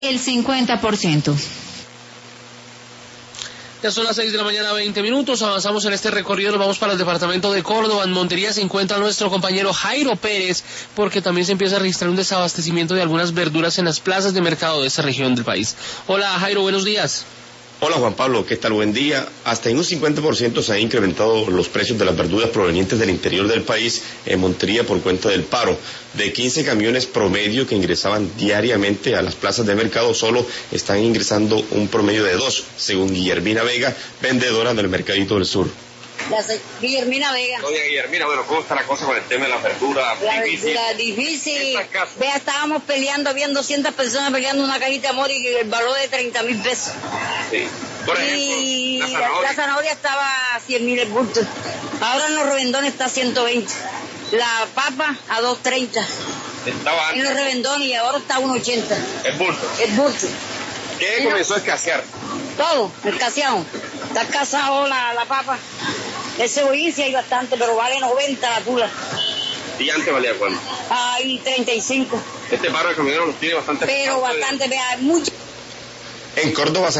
el 50%. Ya son las 6 de la mañana, 20 minutos. Avanzamos en este recorrido. Nos vamos para el departamento de Córdoba. En Montería se encuentra nuestro compañero Jairo Pérez, porque también se empieza a registrar un desabastecimiento de algunas verduras en las plazas de mercado de esta región del país. Hola, Jairo, buenos días. Hola Juan Pablo, ¿qué tal? Buen día. Hasta en un 50% se han incrementado los precios de las verduras provenientes del interior del país en Montería por cuenta del paro. De 15 camiones promedio que ingresaban diariamente a las plazas de mercado, solo están ingresando un promedio de 2, según Guillermina Vega, vendedora del Mercadito del Sur. Guillermina Vega. Doña Guillermina, bueno, ¿cómo está la cosa con el tema de la verdura? Difícil. Vea, estábamos peleando, habían 200 personas peleando una cajita de amor y el valor de 30.000 pesos. Sí. Por ejemplo, y la zanahoria estaba a 100.000 el bulto. Ahora en los revendones está a 120. La papa a 2.30. Estaba antes en los revendones y ahora está a 1.80. el bulto. El bulto. ¿Qué comenzó a escasear? Todo, escaseado. Está escaseado la papa. El cebollín sí hay bastante, pero vale 90 la tula. ¿Y antes valía cuánto? Hay 35. Este paro de camioneros los tiene bastante. Pero bastante, vea, mucho. En Córdoba